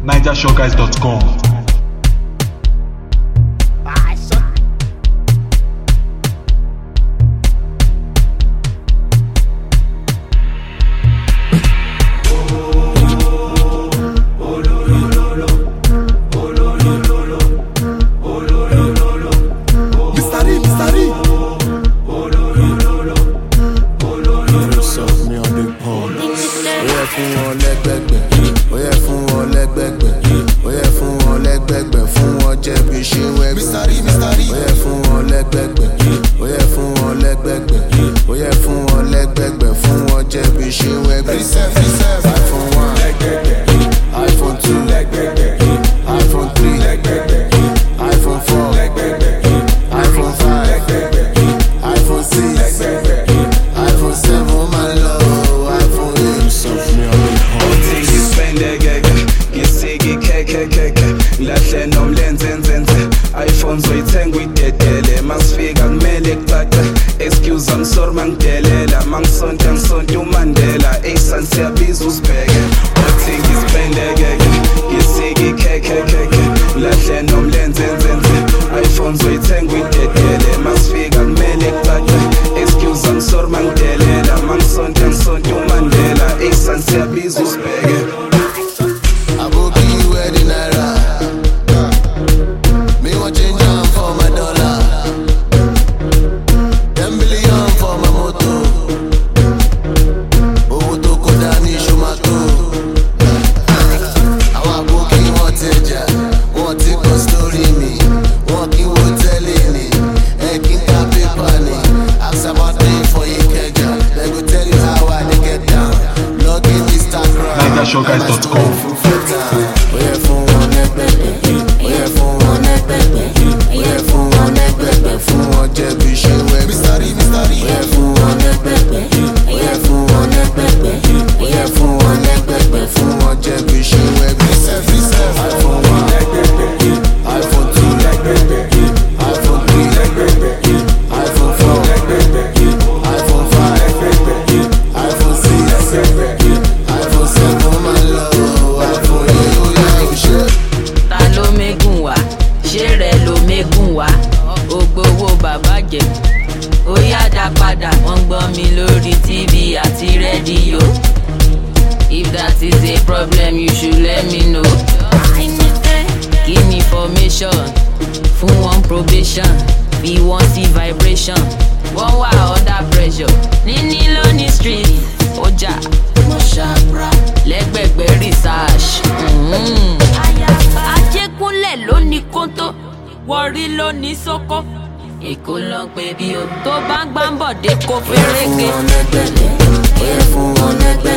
NigerShowGuys.com. Lahle nomlenzenzenze iPhone zoyithenga uyidedele masifika kumele kucace excuse I'm sorry mangidelela mangisonta ngisonta uMandela esan siyabiza usibheke othi ngisipendeke ngisiki keke lahle nomlenzenzenze iPhone zoyithenga uyidedele masifika kumele kucace excuse I'm sorry mangidelela mangisonta ngisonta uMandela esan siyabiza usibheke NigerShowGuys.com. If that is a problem, you should let me know. Give me information. Fún one probation, be one see vibration. One wà under pressure. Níní lóní street, ọjà, mọ̀ṣàbra, lẹ́gbẹ̀gbẹ̀ research. Ajégúnlẹ̀ lóní kóńtó, Warri lóní sóko. Èkó ló ń pè bí o. Tó bá ń gbá ń bọ̀ dé kó fẹ́rẹ́gẹ́. Fún wọn lẹ́gbẹ̀lẹ̀, fún wọn lẹ́gbẹ̀lẹ̀.